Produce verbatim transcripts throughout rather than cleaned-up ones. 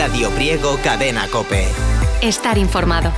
Radio Priego Cadena COPE. Estar informado.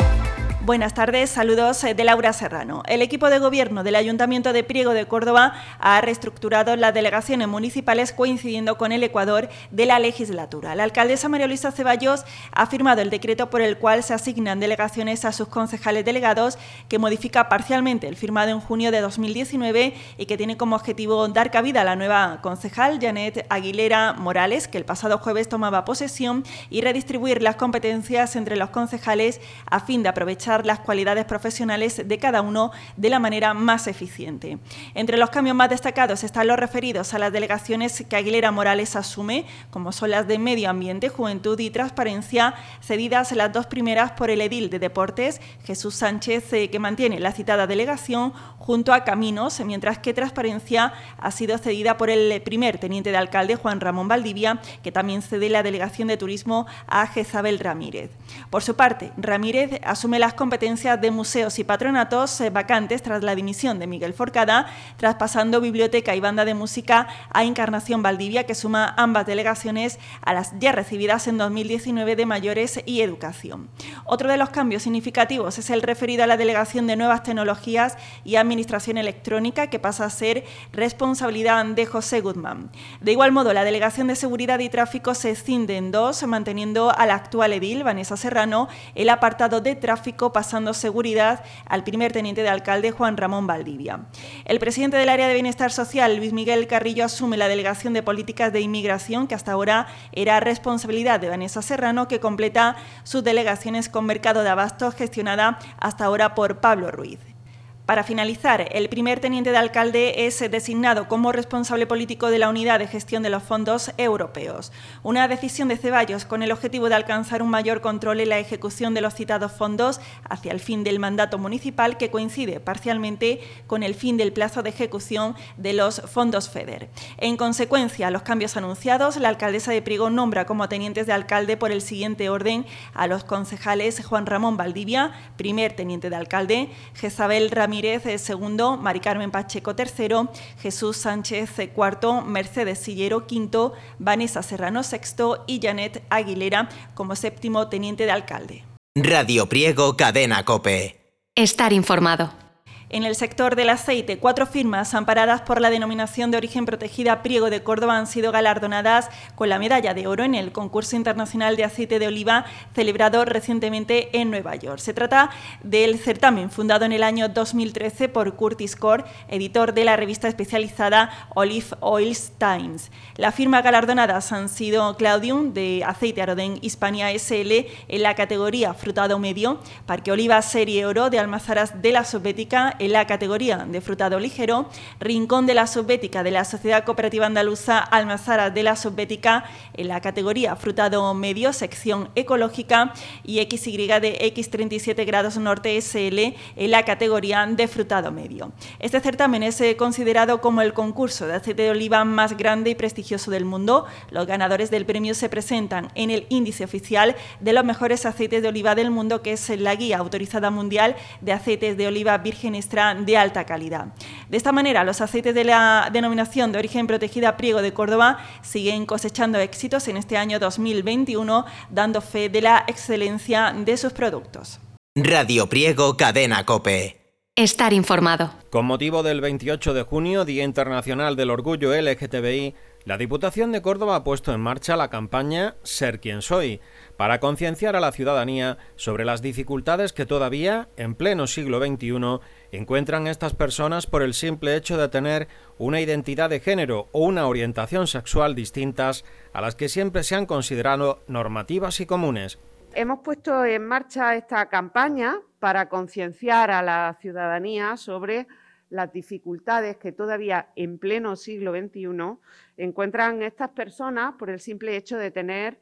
Buenas tardes, saludos de Laura Serrano. El equipo de gobierno del Ayuntamiento de Priego de Córdoba ha reestructurado las delegaciones municipales coincidiendo con el Ecuador de la legislatura. La alcaldesa María Luisa Ceballos ha firmado el decreto por el cual se asignan delegaciones a sus concejales delegados, que modifica parcialmente el firmado en junio de dos mil diecinueve y que tiene como objetivo dar cabida a la nueva concejal Janet Aguilera Morales, que el pasado jueves tomaba posesión, y redistribuir las competencias entre los concejales a fin de aprovechar las cualidades profesionales de cada uno de la manera más eficiente. Entre los cambios más destacados están los referidos a las delegaciones que Aguilera Morales asume, como son las de Medio Ambiente, Juventud y Transparencia, cedidas las dos primeras por el edil de Deportes, Jesús Sánchez, eh, que mantiene la citada delegación, junto a Caminos, mientras que Transparencia ha sido cedida por el primer teniente de alcalde, Juan Ramón Valdivia, que también cede la delegación de Turismo a Jezabel Ramírez. Por su parte, Ramírez asume las competencias de museos y patronatos eh, vacantes tras la dimisión de Miguel Forcada, traspasando biblioteca y banda de música a Encarnación Valdivia, que suma ambas delegaciones a las ya recibidas en dos mil diecinueve de Mayores y Educación. Otro de los cambios significativos es el referido a la delegación de Nuevas Tecnologías y Administración Electrónica, que pasa a ser responsabilidad de José Guzmán. De igual modo, la delegación de Seguridad y Tráfico se escinde en dos, manteniendo a la actual edil, Vanessa Serrano, el apartado de tráfico, pasando seguridad al primer teniente de alcalde, Juan Ramón Valdivia. El presidente del área de Bienestar Social, Luis Miguel Carrillo, asume la delegación de Políticas de Inmigración, que hasta ahora era responsabilidad de Vanessa Serrano, que completa sus delegaciones con Mercado de Abastos, gestionada hasta ahora por Pablo Ruiz. Para finalizar, el primer teniente de alcalde es designado como responsable político de la Unidad de Gestión de los Fondos Europeos. Una decisión de Ceballos con el objetivo de alcanzar un mayor control en la ejecución de los citados fondos hacia el fin del mandato municipal, que coincide parcialmente con el fin del plazo de ejecución de los fondos FEDER. En consecuencia, a los cambios anunciados, la alcaldesa de Priego nombra como tenientes de alcalde por el siguiente orden a los concejales Juan Ramón Valdivia, primer teniente de alcalde, Jezabel Ramírez segundo, Mari Carmen Pacheco tercero, Jesús Sánchez cuarto, Mercedes Sillero quinto, Vanessa Serrano sexto y Janet Aguilera como séptimo teniente de alcalde. Radio Priego Cadena COPE. Estar informado. En el sector del aceite, cuatro firmas amparadas por la denominación de origen protegida Priego de Córdoba han sido galardonadas con la medalla de oro en el concurso internacional de aceite de oliva celebrado recientemente en Nueva York. Se trata del certamen fundado en el año dos mil trece por Curtis Core, editor de la revista especializada Olive Oils Times. Las firmas galardonadas han sido Claudium de Aceite Aroden Hispania S L en la categoría frutado medio, Parque Oliva Serie Oro de Almazaras de la Subbética en la categoría de frutado ligero, Rincón de la Subbética de la Sociedad Cooperativa Andaluza Almazaras de la Subbética en la categoría frutado medio, sección ecológica, y X Y de X treinta y siete grados norte S L en la categoría de frutado medio. Este certamen es considerado como el concurso de aceite de oliva más grande y prestigioso del mundo. Los ganadores del premio se presentan en el índice oficial de los mejores aceites de oliva del mundo, que es la Guía Autorizada Mundial de Aceites de Oliva Virgen Extra de alta calidad. De esta manera, los aceites de la denominación de origen protegida Priego de Córdoba siguen cosechando éxitos en este año dos mil veintiuno, dando fe de la excelencia de sus productos. Radio Priego Cadena COPE. Estar informado. Con motivo del veintiocho de junio, Día Internacional del Orgullo L G T B I, la Diputación de Córdoba ha puesto en marcha la campaña Ser quien soy, para concienciar a la ciudadanía sobre las dificultades que todavía, en pleno siglo veintiuno, encuentran estas personas por el simple hecho de tener una identidad de género o una orientación sexual distintas a las que siempre se han considerado normativas y comunes. Hemos puesto en marcha esta campaña para concienciar a la ciudadanía sobre las dificultades que todavía en pleno siglo veintiuno encuentran estas personas por el simple hecho de tener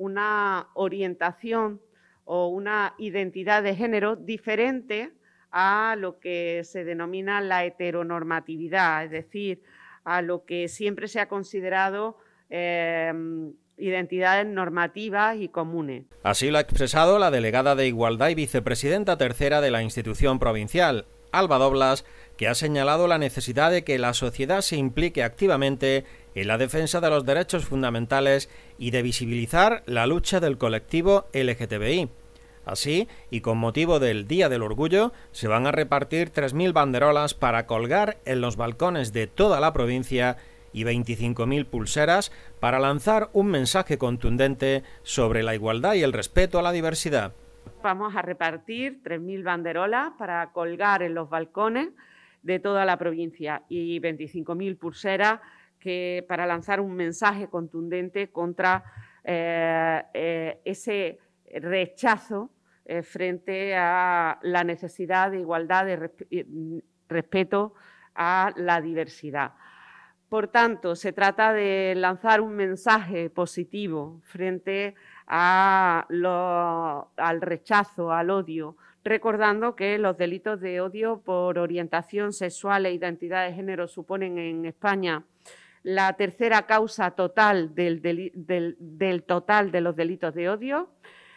una orientación o una identidad de género diferente a lo que se denomina la heteronormatividad, es decir, a lo que siempre se ha considerado eh, identidades normativas y comunes. Así lo ha expresado la delegada de Igualdad y vicepresidenta tercera de la institución provincial, Alba Doblas, que ha señalado la necesidad de que la sociedad se implique activamente en la defensa de los derechos fundamentales y de visibilizar la lucha del colectivo L G T B I. Así, y con motivo del Día del Orgullo, se van a repartir tres mil banderolas para colgar en los balcones de toda la provincia y veinticinco mil pulseras para lanzar un mensaje contundente sobre la igualdad y el respeto a la diversidad. Vamos a repartir tres mil banderolas para colgar en los balcones de toda la provincia y veinticinco mil pulseras que, para lanzar un mensaje contundente contra eh, eh, ese rechazo eh, frente a la necesidad de igualdad, de resp respeto a la diversidad. Por tanto, se trata de lanzar un mensaje positivo frente a lo, al rechazo, al odio, recordando que los delitos de odio por orientación sexual e identidad de género suponen en España la tercera causa total del, del, del, del total de los delitos de odio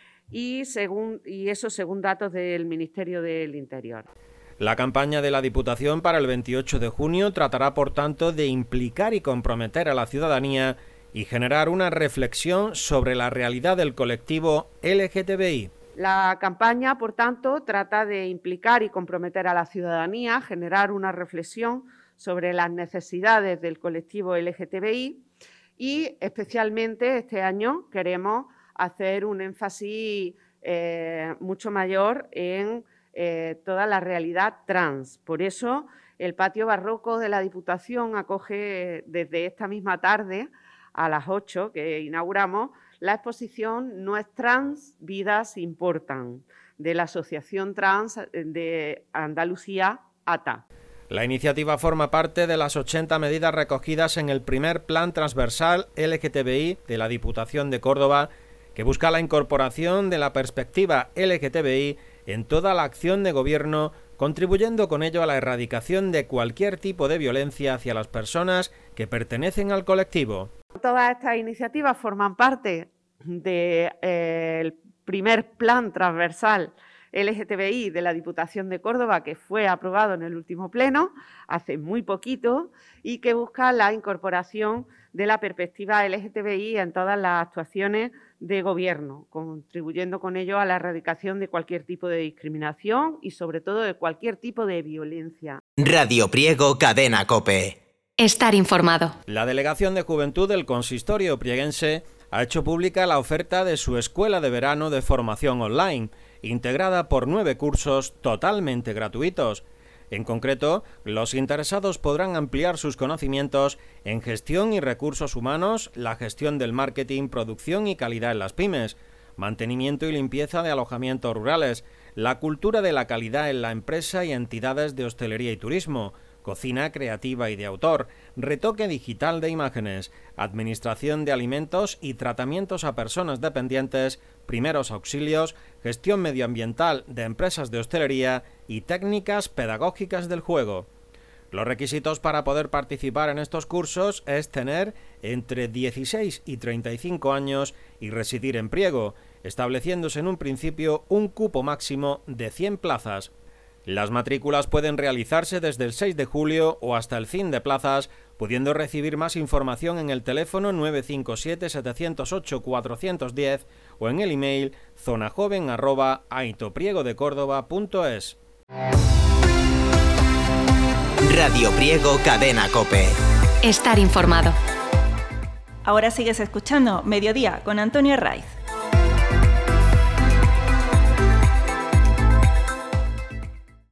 y, según, y eso según datos del Ministerio del Interior. La campaña de la Diputación para el veintiocho de junio tratará, por tanto, de implicar y comprometer a la ciudadanía y generar una reflexión sobre la realidad del colectivo L G T B I. La campaña, por tanto, trata de implicar y comprometer a la ciudadanía, generar una reflexión sobre las necesidades del colectivo L G T B I y, especialmente, este año queremos hacer un énfasis eh, mucho mayor en Eh, toda la realidad trans. Por eso, el patio barroco de la Diputación acoge desde esta misma tarde, a las ocho que inauguramos, la exposición No es trans, vidas importan, de la Asociación Trans de Andalucía, A T A. La iniciativa forma parte de las ochenta medidas recogidas en el primer Plan Transversal L G T B I de la Diputación de Córdoba, que busca la incorporación de la perspectiva L G T B I en toda la acción de gobierno, contribuyendo con ello a la erradicación de cualquier tipo de violencia hacia las personas que pertenecen al colectivo. Todas estas iniciativas forman parte del eh, primer plan transversal L G T B I de la Diputación de Córdoba, que fue aprobado en el último pleno, hace muy poquito, y que busca la incorporación de la perspectiva L G T B I en todas las actuaciones de gobierno, contribuyendo con ello a la erradicación de cualquier tipo de discriminación y, sobre todo, de cualquier tipo de violencia. Radio Priego, Cadena COPE. Estar informado. La Delegación de Juventud del Consistorio Prieguense ha hecho pública la oferta de su escuela de verano de formación online, integrada por nueve cursos totalmente gratuitos. En concreto, los interesados podrán ampliar sus conocimientos en gestión y recursos humanos, la gestión del marketing, producción y calidad en las pymes, mantenimiento y limpieza de alojamientos rurales, la cultura de la calidad en la empresa y entidades de hostelería y turismo, cocina creativa y de autor, retoque digital de imágenes, administración de alimentos y tratamientos a personas dependientes, primeros auxilios, gestión medioambiental de empresas de hostelería y técnicas pedagógicas del juego. Los requisitos para poder participar en estos cursos es tener entre dieciséis y treinta y cinco años y residir en Priego, estableciéndose en un principio un cupo máximo de cien plazas. Las matrículas pueden realizarse desde el seis de julio o hasta el fin de plazas, pudiendo recibir más información en el teléfono nueve cinco siete, siete cero ocho, cuatro uno cero o en el email zonajoven arroba aitopriego-de-córdoba punto es. Radio Priego, Cadena COPE. Estar informado. Ahora sigues escuchando Mediodía con Antonio Herraiz.